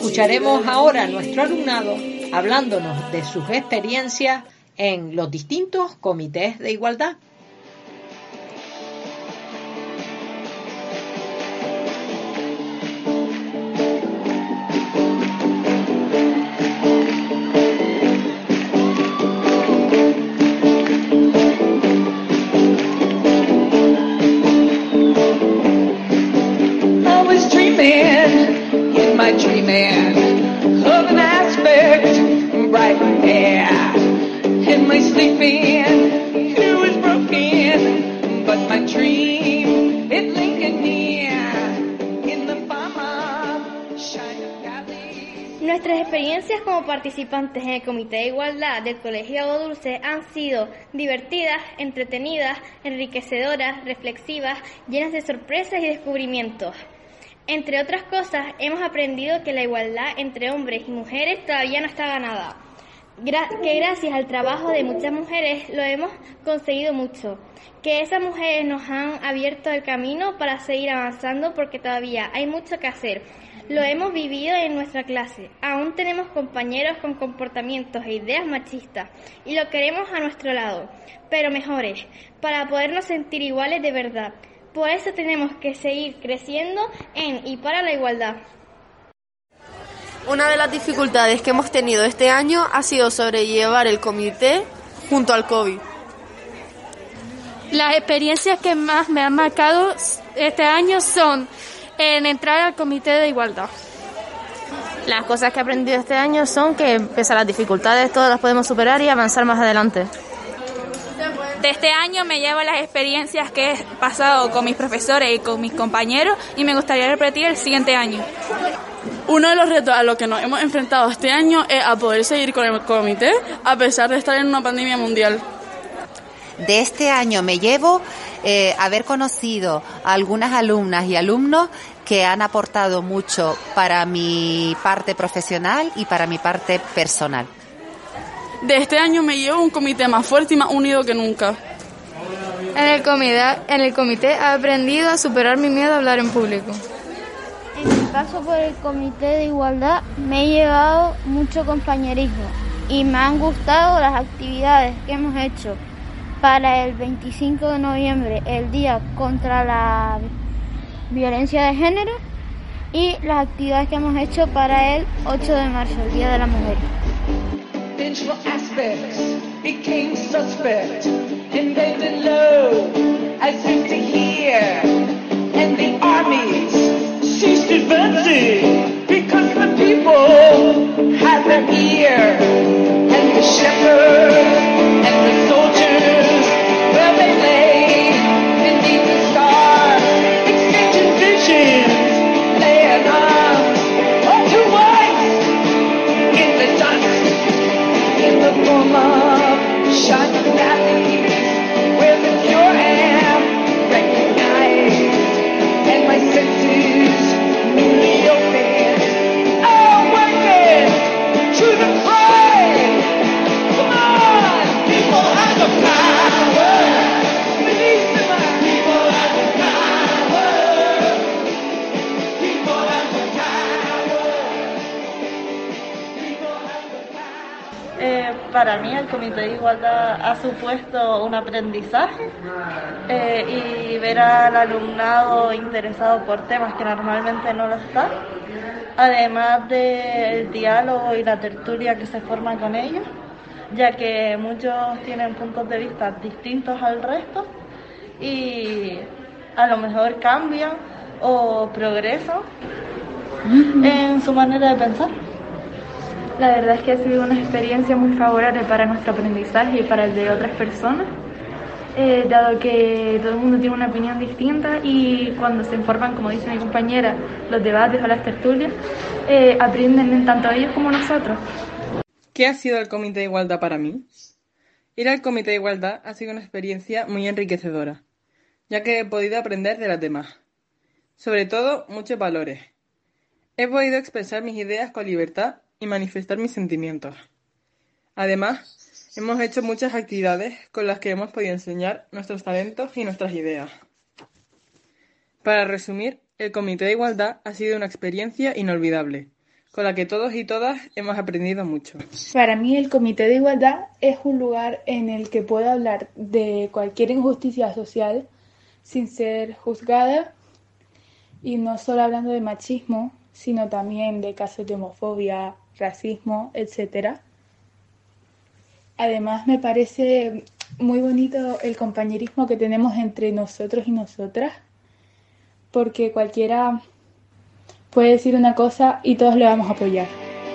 Escucharemos ahora a nuestro alumnado hablándonos de sus experiencias en los distintos comités de igualdad. Nuestras experiencias como participantes en el Comité de Igualdad del Colegio Agua Dulce han sido divertidas, entretenidas, enriquecedoras, reflexivas, llenas de sorpresas y descubrimientos. Entre otras cosas, hemos aprendido que la igualdad entre hombres y mujeres todavía no está ganada, que gracias al trabajo de muchas mujeres lo hemos conseguido mucho, que esas mujeres nos han abierto el camino para seguir avanzando porque todavía hay mucho que hacer. Lo hemos vivido en nuestra clase. Aún tenemos compañeros con comportamientos e ideas machistas y lo queremos a nuestro lado, pero mejores, para podernos sentir iguales de verdad. Por eso tenemos que seguir creciendo en y para la igualdad. Una de las dificultades que hemos tenido este año ha sido sobrellevar el comité junto al COVID. Las experiencias que más me han marcado este año son en entrar al comité de igualdad. Las cosas que he aprendido este año son que, pese a las dificultades, todas las podemos superar y avanzar más adelante. De este año me llevo las experiencias que he pasado con mis profesores y con mis compañeros y me gustaría repetir el siguiente año. Uno de los retos a los que nos hemos enfrentado este año es a poder seguir con el comité a pesar de estar en una pandemia mundial. De este año me llevo haber conocido a algunas alumnas y alumnos que han aportado mucho para mi parte profesional y para mi parte personal. De este año me llevo un comité más fuerte y más unido que nunca. En el comité he aprendido a superar mi miedo a hablar en público. En mi paso por el comité de igualdad me he llevado mucho compañerismo y me han gustado las actividades que hemos hecho para el 25 de noviembre, el Día contra la Violencia de Género, y las actividades que hemos hecho para el 8 de marzo, el Día de la Mujer. Digital aspects became suspect, invaded low, as if to hear, and the armies ceased advancing, because the people had their ear, and the shepherds and the soldiers, where they lay beneath the stars, exchanging visions, laying arms, all to white in the dust. In the form of shining valleys, where the pure am recognized, and my senses newly open, awaken to the pride. Come on, people have the power. Release the mind. People have the power. People have the power. People have the power. Para mí el Comité de Igualdad ha supuesto un aprendizaje y ver al alumnado interesado por temas que normalmente no lo está, además del diálogo y la tertulia que se forma con ellos, ya que muchos tienen puntos de vista distintos al resto y a lo mejor cambian o progresan en su manera de pensar. La verdad es que ha sido una experiencia muy favorable para nuestro aprendizaje y para el de otras personas, dado que todo el mundo tiene una opinión distinta y cuando se informan, como dice mi compañera, los debates o las tertulias, aprenden tanto ellos como nosotros. ¿Qué ha sido el Comité de Igualdad para mí? Ir al Comité de Igualdad ha sido una experiencia muy enriquecedora, ya que he podido aprender de las demás. Sobre todo, muchos valores. He podido expresar mis ideas con libertad y manifestar mis sentimientos. Además, hemos hecho muchas actividades con las que hemos podido enseñar nuestros talentos y nuestras ideas. Para resumir, el Comité de Igualdad ha sido una experiencia inolvidable, con la que todos y todas hemos aprendido mucho. Para mí el Comité de Igualdad es un lugar en el que puedo hablar de cualquier injusticia social sin ser juzgada, y no solo hablando de machismo, sino también de casos de homofobia, racismo, etc. Además, me parece muy bonito el compañerismo que tenemos entre nosotros y nosotras, porque cualquiera puede decir una cosa y todos le vamos a apoyar.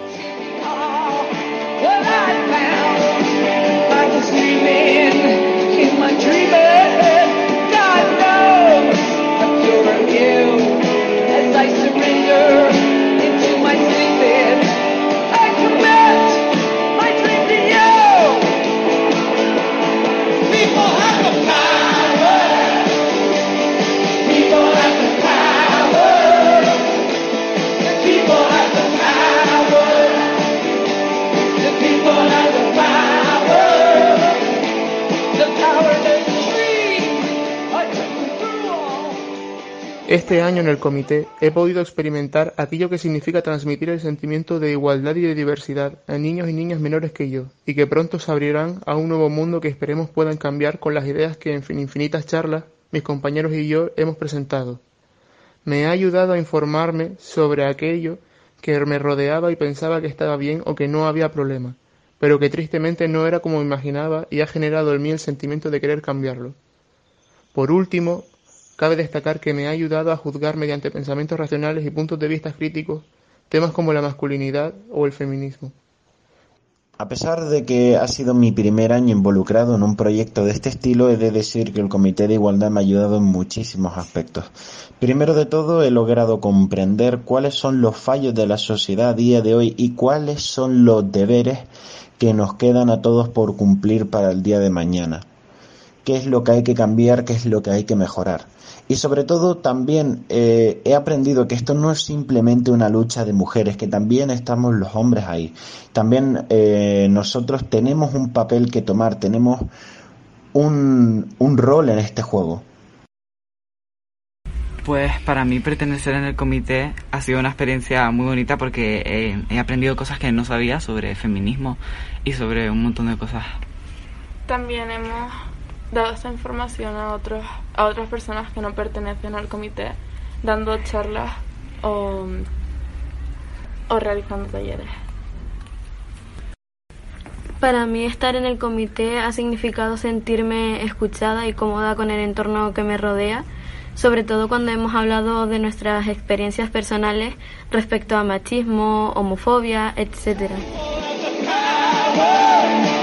Este año en el comité he podido experimentar aquello que significa transmitir el sentimiento de igualdad y de diversidad a niños y niñas menores que yo, y que pronto se abrirán a un nuevo mundo que esperemos puedan cambiar con las ideas que en infinitas charlas mis compañeros y yo hemos presentado. Me ha ayudado a informarme sobre aquello que me rodeaba y pensaba que estaba bien o que no había problema, pero que tristemente no era como me imaginaba, y ha generado en mí el sentimiento de querer cambiarlo. Por último, cabe destacar que me ha ayudado a juzgar mediante pensamientos racionales y puntos de vista críticos temas como la masculinidad o el feminismo. A pesar de que ha sido mi primer año involucrado en un proyecto de este estilo, he de decir que el Comité de Igualdad me ha ayudado en muchísimos aspectos. Primero de todo, he logrado comprender cuáles son los fallos de la sociedad a día de hoy y cuáles son los deberes que nos quedan a todos por cumplir para el día de mañana. Qué es lo que hay que cambiar, qué es lo que hay que mejorar. Y sobre todo también he aprendido que esto no es simplemente una lucha de mujeres, que también estamos los hombres ahí. También nosotros tenemos un papel que tomar, tenemos un rol en este juego. Pues para mí pertenecer en el comité ha sido una experiencia muy bonita porque he aprendido cosas que no sabía sobre feminismo y sobre un montón de cosas. También hemos dado esta información a otras personas que no pertenecen al comité, dando charlas o realizando talleres. Para mí estar en el comité ha significado sentirme escuchada y cómoda con el entorno que me rodea, sobre todo cuando hemos hablado de nuestras experiencias personales respecto a machismo, homofobia, etc.